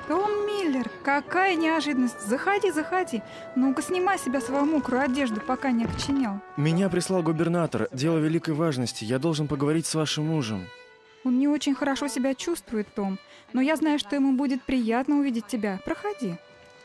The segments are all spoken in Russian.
Том Миллер, какая неожиданность! Заходи, заходи. Ну-ка, снимай с себя свою мокрую одежду, пока не окоченел. Меня прислал губернатор. Дело великой важности. Я должен поговорить с вашим мужем. Он не очень хорошо себя чувствует, Том, но я знаю, что ему будет приятно увидеть тебя. Проходи.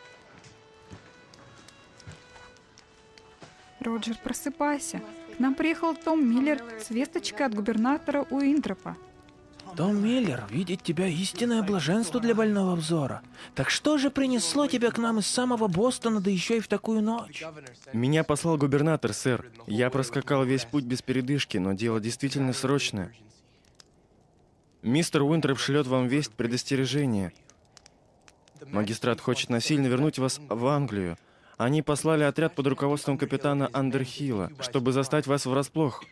Роджер, просыпайся. К нам приехал Том Миллер с весточкой от губернатора Уинтропа. Том Миллер, видеть тебя истинное блаженство для больного взора. Так что же принесло тебя к нам из самого Бостона, да еще и в такую ночь? Меня послал губернатор, сэр. Я проскакал весь путь без передышки, но дело действительно срочное. Мистер Уинтроп шлет вам весть предостережения. Магистрат хочет насильно вернуть вас в Англию. Они послали отряд под руководством капитана Андерхилла, чтобы застать вас врасплох.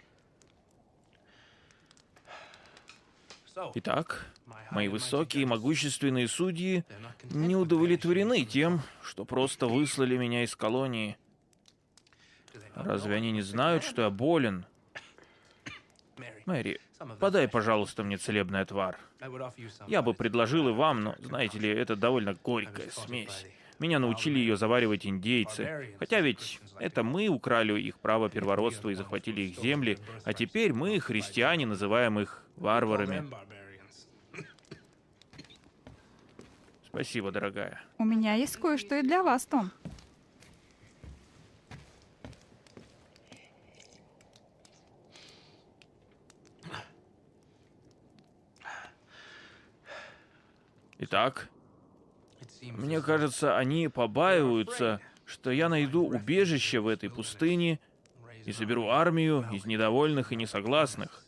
Итак, мои высокие и могущественные судьи не удовлетворены тем, что просто выслали меня из колонии. Разве они не знают, что я болен? Мэри, подай, пожалуйста, мне целебный отвар. Я бы предложил и вам, но, знаете ли, это довольно горькая смесь. Меня научили ее заваривать индейцы. Хотя ведь это мы украли их право первородства и захватили их земли, а теперь мы, христиане, называем их варварами. Спасибо, дорогая. У меня есть кое-что и для вас, Том. Итак, мне кажется, они побаиваются, что я найду убежище в этой пустыне и соберу армию из недовольных и несогласных.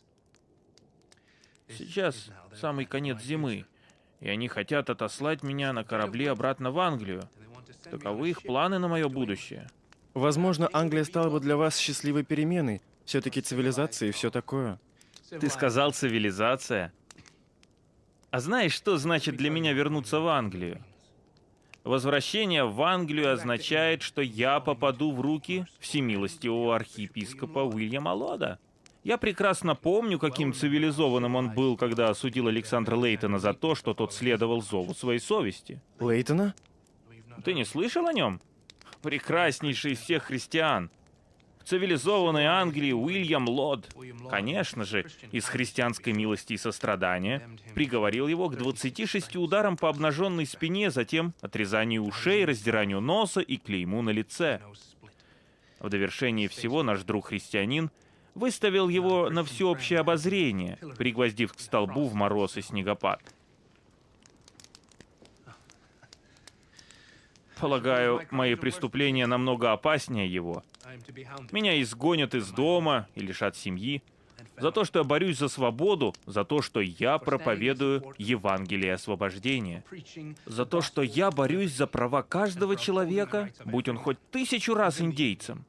Сейчас самый конец зимы, и они хотят отослать меня на корабле обратно в Англию. Таковы их планы на мое будущее. Возможно, Англия стала бы для вас счастливой переменой. Все-таки цивилизация и все такое. Ты сказал цивилизация? А знаешь, что значит для меня вернуться в Англию? Возвращение в Англию означает, что я попаду в руки всемилостивого архиепископа Уильяма Лода. Я прекрасно помню, каким цивилизованным он был, когда осудил Александра Лейтона за то, что тот следовал зову своей совести. Лейтона? Ты не слышал о нем? Прекраснейший из всех христиан. В цивилизованной Англии Уильям Лод, конечно же, из христианской милости и сострадания, приговорил его к 26 ударам по обнаженной спине, затем отрезанию ушей, раздиранию носа и клейму на лице. В довершении всего наш друг-христианин выставил его на всеобщее обозрение, пригвоздив к столбу в мороз и снегопад. Полагаю, мои преступления намного опаснее его. Меня изгонят из дома и лишат семьи. За то, что я борюсь за свободу, за то, что я проповедую Евангелие освобождения. За то, что я борюсь за права каждого человека, будь он хоть 1000 раз индейцем.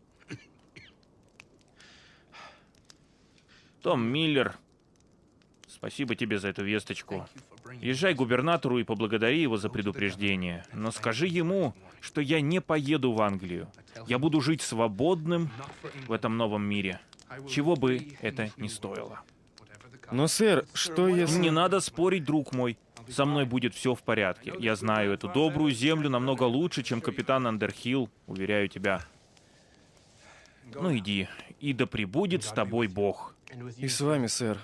Том Миллер, спасибо тебе за эту весточку. Езжай к губернатору и поблагодари его за предупреждение. Но скажи ему, что я не поеду в Англию. Я буду жить свободным в этом новом мире. Чего бы это ни стоило. Но, сэр, что если... Не надо спорить, друг мой. Со мной будет все в порядке. Я знаю эту добрую землю намного лучше, чем капитан Андерхилл, уверяю тебя. Ну иди, и да пребудет с тобой Бог. И с вами, сэр.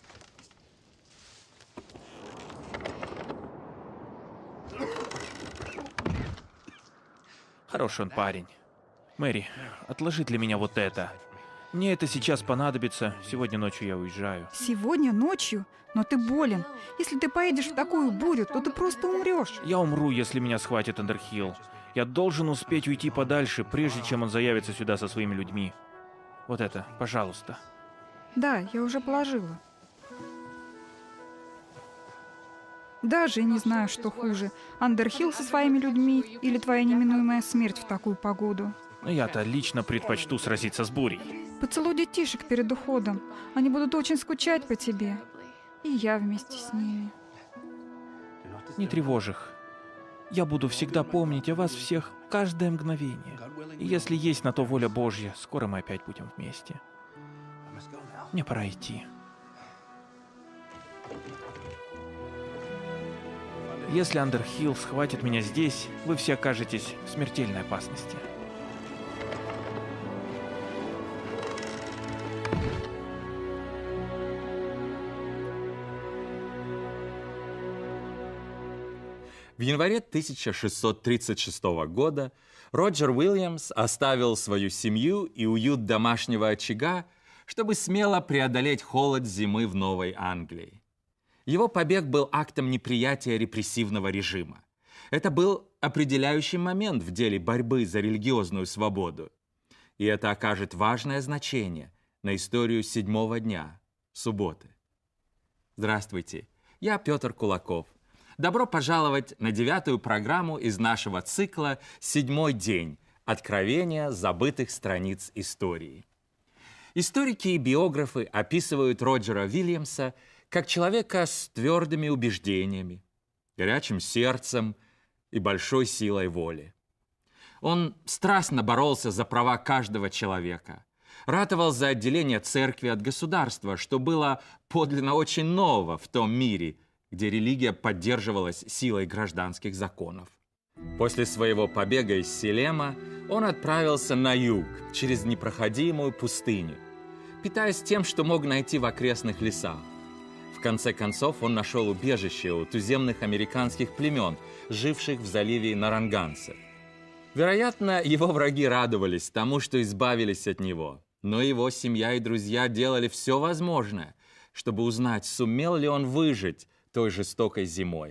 Хороший он парень. Мэри, отложи для меня вот это. Мне это сейчас понадобится. Сегодня ночью я уезжаю. Сегодня ночью? Но ты болен. Если ты поедешь в такую бурю, то ты просто умрешь. Я умру, если меня схватит Андерхилл. Я должен успеть уйти подальше, прежде чем он заявится сюда со своими людьми. Вот это, пожалуйста. Да, я уже положила. Даже не знаю, что хуже. Андерхилл со своими людьми или твоя неминуемая смерть в такую погоду. Но я-то лично предпочту сразиться с бурей. Поцелуй детишек перед уходом. Они будут очень скучать по тебе. И я вместе с ними. Не тревожь их. Я буду всегда помнить о вас всех каждое мгновение. И если есть на то воля Божья, скоро мы опять будем вместе. Мне пора идти. Если Андерхилл схватит меня здесь, вы все окажетесь в смертельной опасности. В январе 1636 года Роджер Уильямс оставил свою семью и уют домашнего очага, чтобы смело преодолеть холод зимы в Новой Англии. Его побег был актом неприятия репрессивного режима. Это был определяющий момент в деле борьбы за религиозную свободу. И это окажет важное значение на историю седьмого дня, субботы. Здравствуйте, я Петр Кулаков. Добро пожаловать на 9-ю программу из нашего цикла «Седьмой день. Откровения забытых страниц истории». Историки и биографы описывают Роджера Уильямса как человека с твердыми убеждениями, горячим сердцем и большой силой воли. Он страстно боролся за права каждого человека, ратовал за отделение церкви от государства, что было подлинно очень ново в том мире, где религия поддерживалась силой гражданских законов. После своего побега из Селема он отправился на юг, через непроходимую пустыню, питаясь тем, что мог найти в окрестных лесах. В конце концов, он нашел убежище у туземных американских племен, живших в заливе Наррагансет. Вероятно, его враги радовались тому, что избавились от него, но его семья и друзья делали все возможное, чтобы узнать, сумел ли он выжить той жестокой зимой.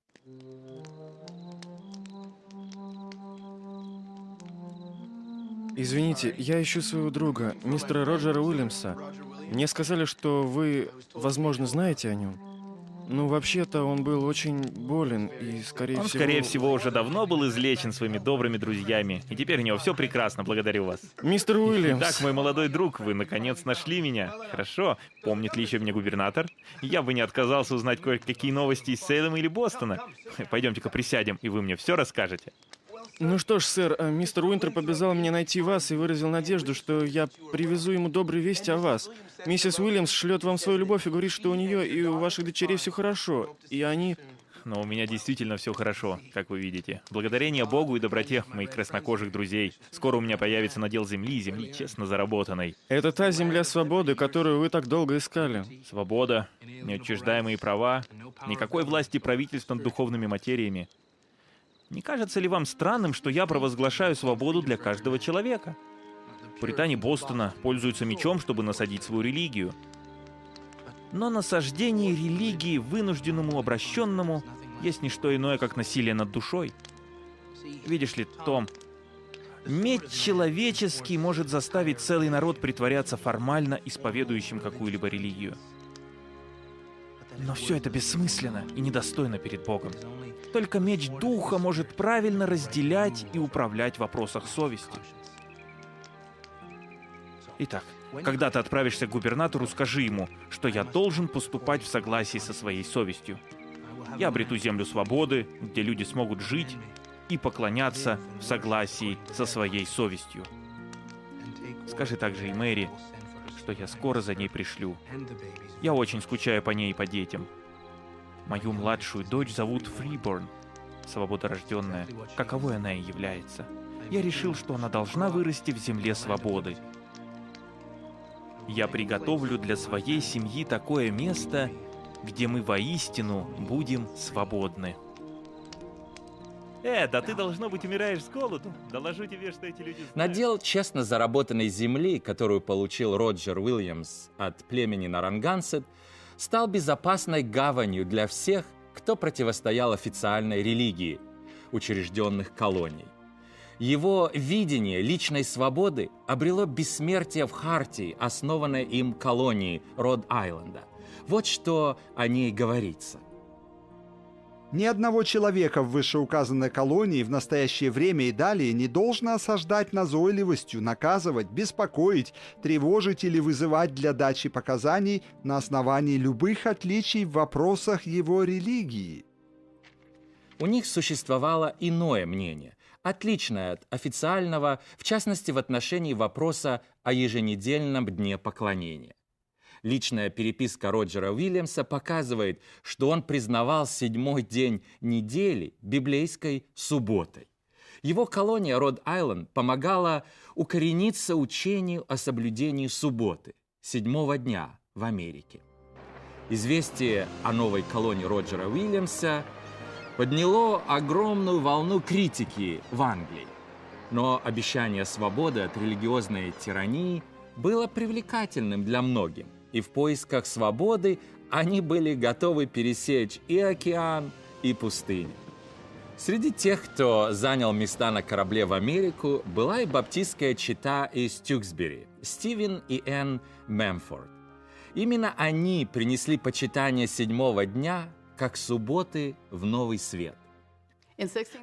Извините, я ищу своего друга, мистера Роджера Уильямса. Мне сказали, что вы, возможно, знаете о нем. Ну, вообще-то, он был очень болен и, скорее всего... Скорее всего, уже давно был излечен своими добрыми друзьями. И теперь у него все прекрасно, благодарю вас. Мистер Уильямс! Итак, мой молодой друг, вы наконец нашли меня. Хорошо. Помнит ли еще меня губернатор? Я бы не отказался узнать кое-какие новости из Сейлема или Бостона. Пойдемте-ка присядем, и вы мне все расскажете. Ну что ж, сэр, мистер Уинтроп обязал меня найти вас и выразил надежду, что я привезу ему добрые вести о вас. Миссис Уильямс шлет вам свою любовь и говорит, что у нее и у ваших дочерей все хорошо, и они... Но у меня действительно все хорошо, как вы видите. Благодарение Богу и доброте моих краснокожих друзей. Скоро у меня появится надел земли честно заработанной. Это та земля свободы, которую вы так долго искали. Свобода, неотчуждаемые права, никакой власти правительства над духовными материями. Не кажется ли вам странным, что я провозглашаю свободу для каждого человека? Пуритане Бостона пользуются мечом, чтобы насадить свою религию. Но насаждение религии вынужденному обращенному есть не что иное, как насилие над душой. Видишь ли, Том, меч человеческий может заставить целый народ притворяться формально исповедующим какую-либо религию. Но все это бессмысленно и недостойно перед Богом. Только меч духа может правильно разделять и управлять в вопросах совести. Итак, когда ты отправишься к губернатору, скажи ему, что я должен поступать в согласии со своей совестью. Я обрету землю свободы, где люди смогут жить и поклоняться в согласии со своей совестью. Скажи также и Мэри, что я скоро за ней пришлю. Я очень скучаю по ней и по детям. Мою младшую дочь зовут Фриборн, свободорожденная, каковой она и является. Я решил, что она должна вырасти в земле свободы. Я приготовлю для своей семьи такое место, где мы воистину будем свободны. Да ты, должно быть, умираешь с голоду. Доложу тебе, что эти люди знают. Надел честно заработанной земли, которую получил Роджер Уильямс от племени Наррагансет, стал безопасной гаванью для всех, кто противостоял официальной религии учрежденных колоний. Его видение личной свободы обрело бессмертие в хартии, основанной им колонии Род-Айленда. Вот что о ней говорится. Ни одного человека в вышеуказанной колонии в настоящее время и далее не должно осаждать назойливостью, наказывать, беспокоить, тревожить или вызывать для дачи показаний на основании любых отличий в вопросах его религии. У них существовало иное мнение, отличное от официального, в частности в отношении вопроса о еженедельном дне поклонения. Личная переписка Роджера Уильямса показывает, что он признавал 7-й день недели библейской субботой. Его колония Род-Айленд помогала укорениться учению о соблюдении субботы, 7-го дня в Америке. Известие о новой колонии Роджера Уильямса подняло огромную волну критики в Англии. Но обещание свободы от религиозной тирании было привлекательным для многих, и в поисках свободы они были готовы пересечь и океан, и пустыню. Среди тех, кто занял места на корабле в Америку, была и баптистская чета из Тьюксбери, Стивен и Энн Мемфорд. Именно они принесли почитание 7-го дня как субботы в Новый Свет. В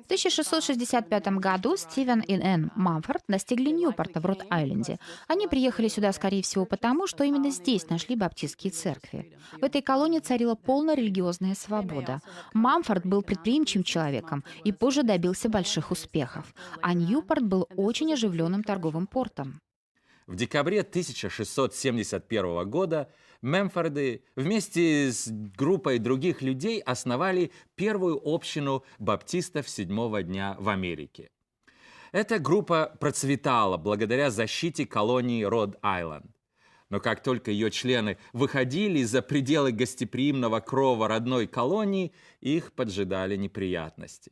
1665 году Стивен и Энн Мамфорд достигли Ньюпорта в Род-Айленде. Они приехали сюда, скорее всего, потому, что именно здесь нашли баптистские церкви. В этой колонии царила полная религиозная свобода. Мамфорд был предприимчивым человеком и позже добился больших успехов. А Ньюпорт был очень оживленным торговым портом. В декабре 1671 года Мемфорды вместе с группой других людей основали первую общину баптистов 7-го дня в Америке. Эта группа процветала благодаря защите колонии Род-Айленд. Но как только ее члены выходили за пределы гостеприимного крова родной колонии, их поджидали неприятности.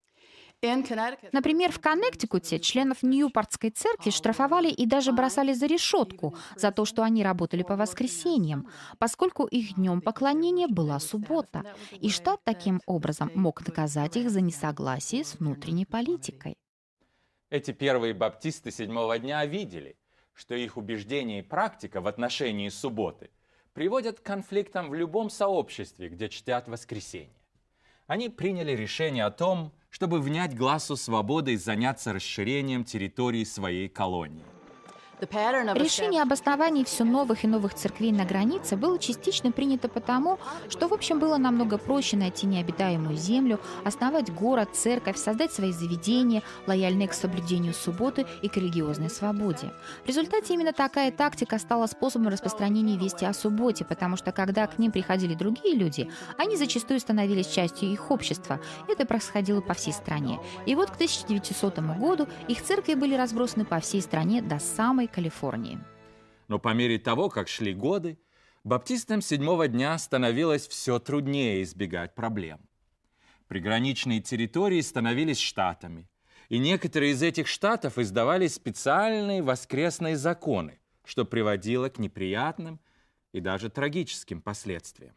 Например, в Коннектикуте членов Ньюпортской церкви штрафовали и даже бросали за решетку за то, что они работали по воскресеньям, поскольку их днем поклонения была суббота, и штат таким образом мог наказать их за несогласие с внутренней политикой. Эти первые баптисты 7-го дня видели, что их убеждения и практика в отношении субботы приводят к конфликтам в любом сообществе, где чтят воскресенье. Они приняли решение о том, чтобы внять гласу свободы и заняться расширением территории своей колонии. Решение об основании все новых и новых церквей на границе было частично принято потому, что, в общем, было намного проще найти необитаемую землю, основать город, церковь, создать свои заведения, лояльные к соблюдению субботы и к религиозной свободе. В результате именно такая тактика стала способом распространения вести о субботе, потому что, когда к ним приходили другие люди, они зачастую становились частью их общества. Это происходило по всей стране. И вот к 1900 году их церкви были разбросаны по всей стране до самой Калифорнии. Но по мере того, как шли годы, баптистам 7-го дня становилось все труднее избегать проблем. Приграничные территории становились штатами, и некоторые из этих штатов издавали специальные воскресные законы, что приводило к неприятным и даже трагическим последствиям.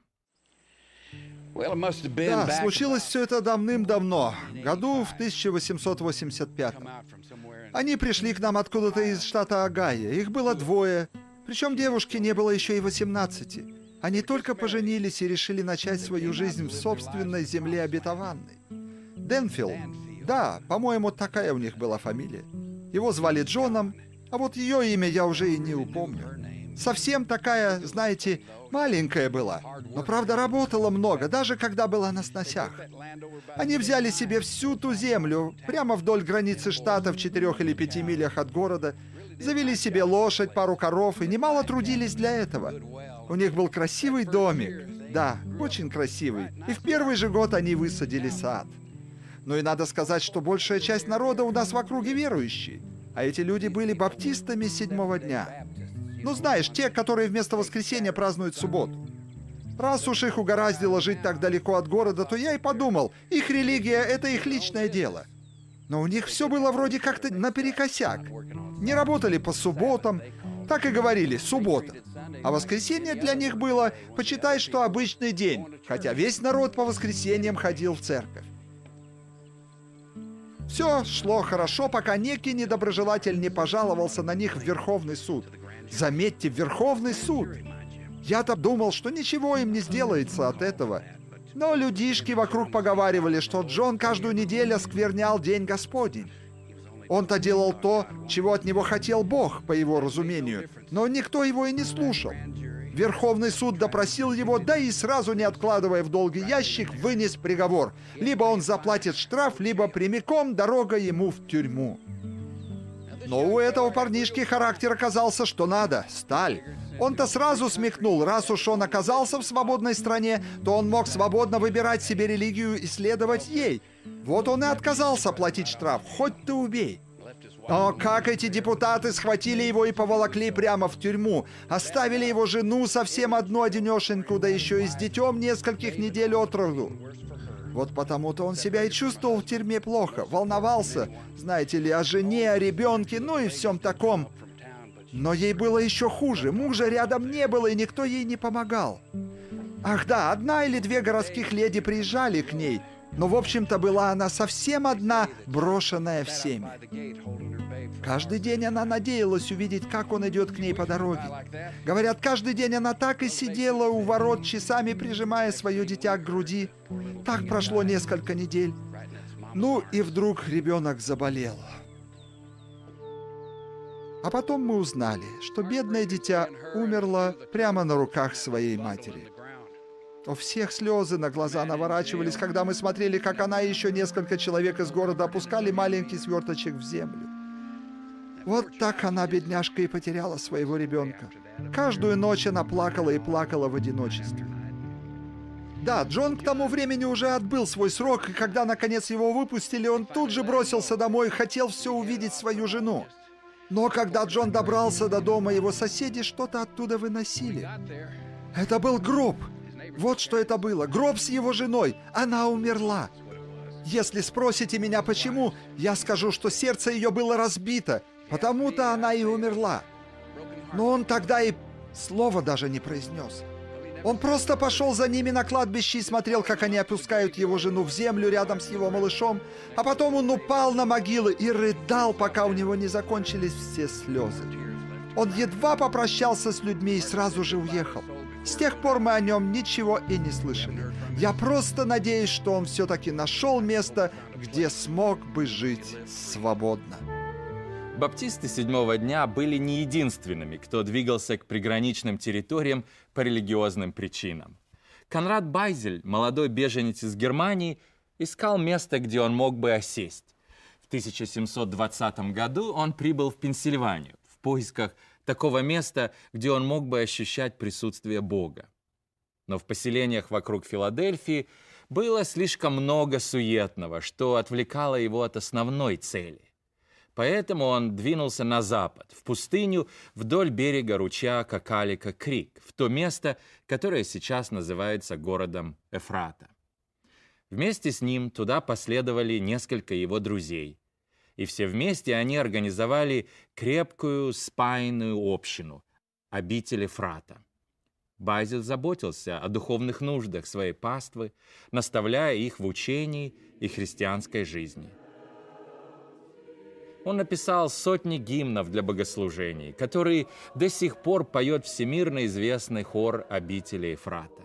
Да, случилось все это давным-давно, году в 1885. Они пришли к нам откуда-то из штата Огайо. Их было 2, причем девушке не было еще и 18. Они только поженились и решили начать свою жизнь в собственной земле обетованной. Денфилд, да, по-моему, такая у них была фамилия. Его звали Джоном, а вот ее имя я уже и не упомню. Совсем такая, знаете, маленькая была, но, правда, работала много, даже когда была на сносях. Они взяли себе всю ту землю, прямо вдоль границы штата в 4 или 5 милях от города, завели себе лошадь, пару коров и немало трудились для этого. У них был красивый домик, да, очень красивый, и в первый же год они высадили сад. Ну и надо сказать, что большая часть народа у нас в округе верующие, а эти люди были баптистами 7-го дня. Ну, знаешь, те, которые вместо воскресенья празднуют субботу. Раз уж их угораздило жить так далеко от города, то я и подумал, их религия — это их личное дело. Но у них все было вроде как-то наперекосяк. Не работали по субботам, так и говорили «суббота». А воскресенье для них было, почитай, что обычный день, хотя весь народ по воскресеньям ходил в церковь. Все шло хорошо, пока некий недоброжелатель не пожаловался на них в Верховный суд. Заметьте, в Верховный суд. Я-то думал, что ничего им не сделается от этого. Но людишки вокруг поговаривали, что Джон каждую неделю осквернял День Господень. Он-то делал то, чего от него хотел Бог, по его разумению, но никто его и не слушал. Верховный суд допросил его, да и сразу, не откладывая в долгий ящик, вынес приговор. Либо он заплатит штраф, либо прямиком дорога ему в тюрьму. Но у этого парнишки характер оказался что надо, сталь. Он-то сразу смекнул, раз уж он оказался в свободной стране, то он мог свободно выбирать себе религию и следовать ей. Вот он и отказался платить штраф, хоть ты убей. О, как эти депутаты схватили его и поволокли прямо в тюрьму. Оставили его жену совсем одну-одинешеньку, да еще и с детем нескольких недель от роду. Вот потому-то он себя и чувствовал в тюрьме плохо, волновался, знаете ли, о жене, о ребенке, ну и всем таком. Но ей было еще хуже, мужа рядом не было, и никто ей не помогал. Ах да, 1 или 2 городских леди приезжали к ней, но в общем-то была она совсем одна, брошенная всеми. Каждый день она надеялась увидеть, как он идет к ней по дороге. Говорят, каждый день она так и сидела у ворот, часами прижимая свое дитя к груди. Так прошло несколько недель. Ну и вдруг ребенок заболел. А потом мы узнали, что бедное дитя умерло прямо на руках своей матери. У всех слезы на глаза наворачивались, когда мы смотрели, как она и еще несколько человек из города опускали маленький сверточек в землю. Вот так она, бедняжка, и потеряла своего ребенка. Каждую ночь она плакала и плакала в одиночестве. Да, Джон к тому времени уже отбыл свой срок, и когда, наконец, его выпустили, он тут же бросился домой и хотел все увидеть свою жену. Но когда Джон добрался до дома, его соседи что-то оттуда выносили. Это был гроб. Вот что это было. Гроб с его женой. Она умерла. Если спросите меня, почему, я скажу, что сердце ее было разбито. Потому-то она и умерла. Но он тогда и слова даже не произнес. Он просто пошел за ними на кладбище и смотрел, как они опускают его жену в землю рядом с его малышом, а потом он упал на могилы и рыдал, пока у него не закончились все слезы. Он едва попрощался с людьми и сразу же уехал. С тех пор мы о нем ничего и не слышали. Я просто надеюсь, что он все-таки нашел место, где смог бы жить свободно. Баптисты седьмого дня были не единственными, кто двигался к приграничным территориям по религиозным причинам. Конрад Байзель, молодой беженец из Германии, искал место, где он мог бы осесть. В 1720 году он прибыл в Пенсильванию в поисках такого места, где он мог бы ощущать присутствие Бога. Но в поселениях вокруг Филадельфии было слишком много суетного, что отвлекало его от основной цели. Поэтому он двинулся на запад, в пустыню, вдоль берега ручья Какалика-Крик, в то место, которое сейчас называется городом Эфрата. Вместе с ним туда последовали несколько его друзей, и все вместе они организовали крепкую спаянную общину, обитель Эфрата. Байзель заботился о духовных нуждах своей паствы, наставляя их в учении и христианской жизни. Он написал сотни гимнов для богослужений, которые до сих пор поет всемирно известный хор обители Ефрата.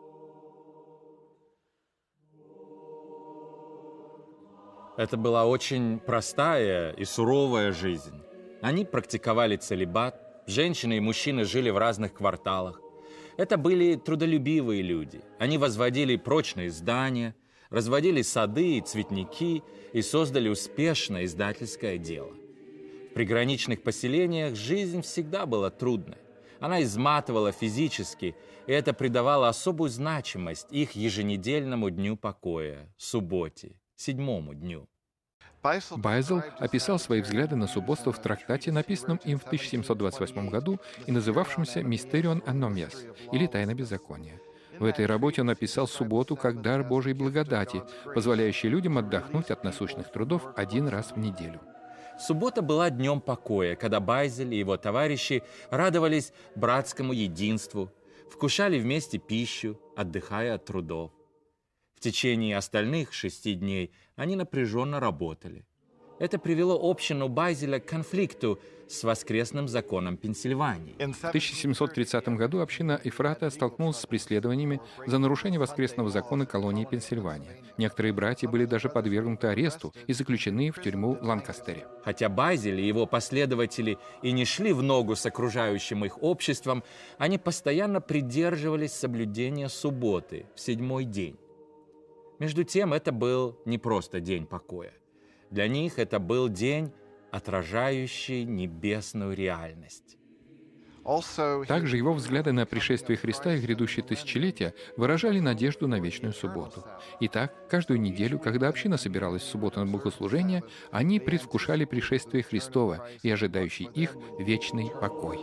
Это была очень простая и суровая жизнь. Они практиковали целибат, женщины и мужчины жили в разных кварталах. Это были трудолюбивые люди. Они возводили прочные здания, разводили сады и цветники и создали успешное издательское дело. В приграничных поселениях жизнь всегда была трудной. Она изматывала физически, и это придавало особую значимость их еженедельному дню покоя, субботе, седьмому дню. Байзел описал свои взгляды на субботство в трактате, написанном им в 1728 году и называвшемся «Mysterion Anomias» или «Тайна беззакония». В этой работе он описал субботу как дар Божьей благодати, позволяющий людям отдохнуть от насущных трудов 1 раз в неделю. Суббота была днем покоя, когда Байзель и его товарищи радовались братскому единству, вкушали вместе пищу, отдыхая от трудов. В течение остальных 6 дней они напряженно работали. Это привело общину Байзеля к конфликту с воскресным законом Пенсильвании. В 1730 году община Ефрата столкнулась с преследованиями за нарушение воскресного закона колонии Пенсильвания. Некоторые братья были даже подвергнуты аресту и заключены в тюрьму Ланкастере. Хотя Байзель и его последователи и не шли в ногу с окружающим их обществом, они постоянно придерживались соблюдения субботы в 7-й день. Между тем, это был не просто день покоя. Для них это был день отражающий небесную реальность. Также его взгляды на пришествие Христа и грядущие тысячелетия выражали надежду на вечную субботу. Итак, каждую неделю, когда община собиралась в субботу на богослужение, они предвкушали пришествие Христова и ожидающий их вечный покой.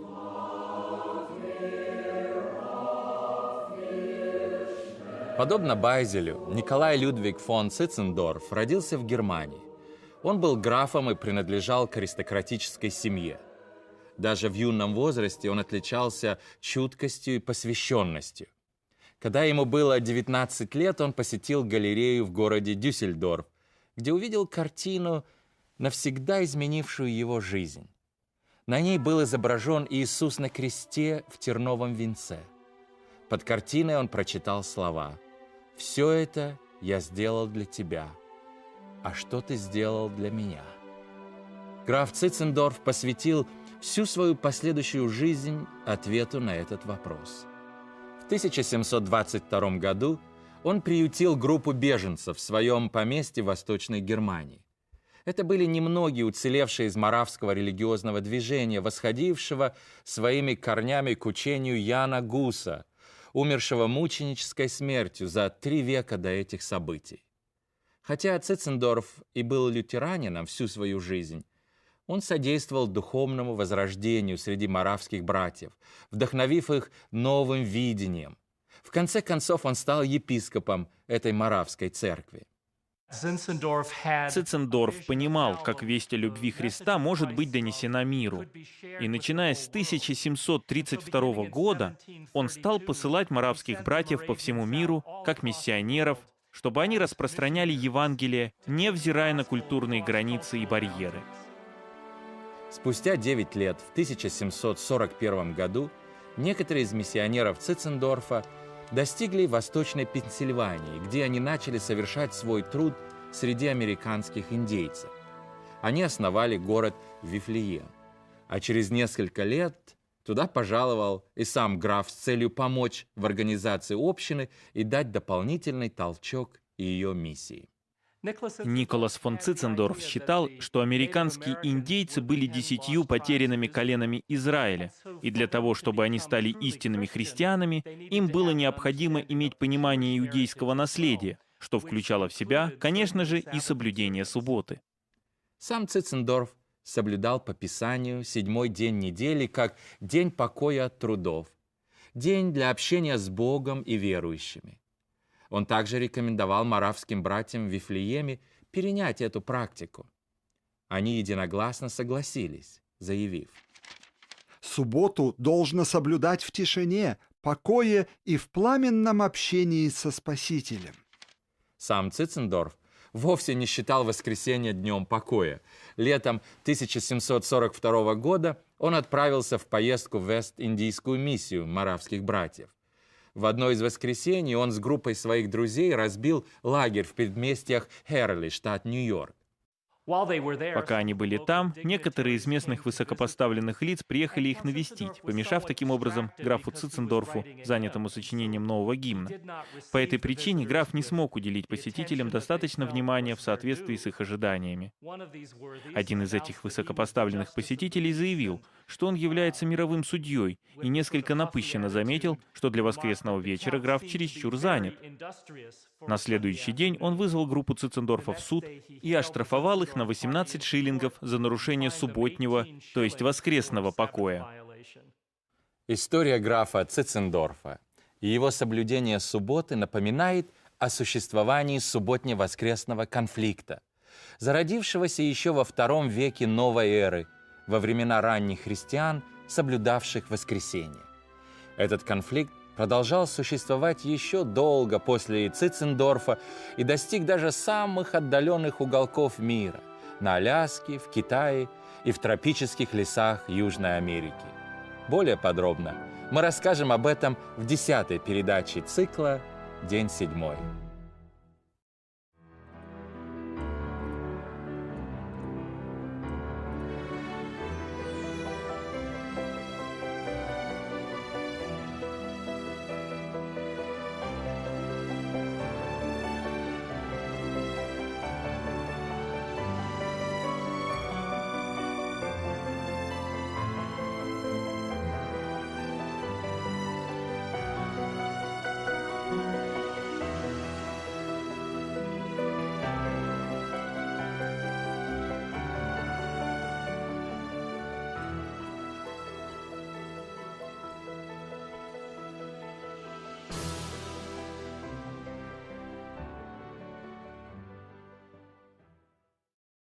Подобно Байзелю, Николай Людвиг фон Цицендорф родился в Германии. Он был графом и принадлежал к аристократической семье. Даже в юном возрасте он отличался чуткостью и посвященностью. Когда ему было 19 лет, он посетил галерею в городе Дюссельдорф, где увидел картину, навсегда изменившую его жизнь. На ней был изображен Иисус на кресте в терновом венце. Под картиной он прочитал слова: «Все это я сделал для тебя, а что ты сделал для меня?» Граф Цицендорф посвятил всю свою последующую жизнь ответу на этот вопрос. В 1722 году он приютил группу беженцев в своем поместье в Восточной Германии. Это были немногие уцелевшие из моравского религиозного движения, восходившего своими корнями к учению Яна Гуса, умершего мученической смертью за 3 века до этих событий. Хотя Цицендорф и был лютеранином всю свою жизнь, он содействовал духовному возрождению среди моравских братьев, вдохновив их новым видением. В конце концов, он стал епископом этой моравской церкви. Цицендорф понимал, как весть о любви Христа может быть донесена миру. И начиная с 1732 года он стал посылать моравских братьев по всему миру как миссионеров, чтобы они распространяли Евангелие, невзирая на культурные границы и барьеры. Спустя 9 лет, в 1741 году, некоторые из миссионеров Цицендорфа достигли Восточной Пенсильвании, где они начали совершать свой труд среди американских индейцев. Они основали город Вифлеем, а через несколько лет туда пожаловал и сам граф с целью помочь в организации общины и дать дополнительный толчок ее миссии. Николас фон Цицендорф считал, что американские индейцы были 10 потерянными коленами Израиля, и для того, чтобы они стали истинными христианами, им было необходимо иметь понимание иудейского наследия, что включало в себя, конечно же, и соблюдение субботы. Сам Цицендорф соблюдал по Писанию 7-й день недели как день покоя от трудов, день для общения с Богом и верующими. Он также рекомендовал моравским братьям в Вифлееме перенять эту практику. Они единогласно согласились, заявив: «Субботу должно соблюдать в тишине, покое и в пламенном общении со Спасителем». Сам Цицендорф вовсе не считал воскресенье днем покоя. Летом 1742 года он отправился в поездку в Вест-Индийскую миссию моравских братьев. В одно из воскресений он с группой своих друзей разбил лагерь в предместьях Херли, штат Нью-Йорк. Пока они были там, некоторые из местных высокопоставленных лиц приехали их навестить, помешав таким образом графу Цицендорфу, занятому сочинением нового гимна. По этой причине граф не смог уделить посетителям достаточно внимания в соответствии с их ожиданиями. Один из этих высокопоставленных посетителей заявил, что он является мировым судьей, и несколько напыщенно заметил, что для воскресного вечера граф чересчур занят. На следующий день он вызвал группу Цицендорфа в суд и оштрафовал их на 18 шиллингов за нарушение субботнего, то есть воскресного покоя. История графа Цицендорфа и его соблюдение субботы напоминает о существовании субботне-воскресного конфликта, зародившегося еще во II веке новой эры, во времена ранних христиан, соблюдавших воскресенье. Этот конфликт продолжал существовать еще долго после Цицендорфа и достиг даже самых отдаленных уголков мира – на Аляске, в Китае и в тропических лесах Южной Америки. Более подробно мы расскажем об этом в 10-й передаче цикла «День 7».